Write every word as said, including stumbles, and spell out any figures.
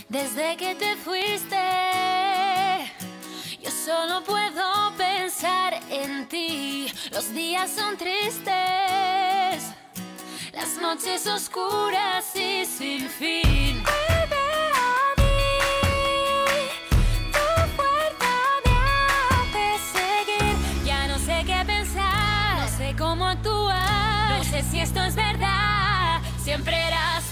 Desde que te fuiste, yo solo puedo pensar en ti. Los días son tristes, las noches oscuras y sin fin. Vuelve a mí, tu fuerza me hace seguir. Ya no sé qué pensar, no sé cómo actuar, no sé si esto es verdad. Siempre eras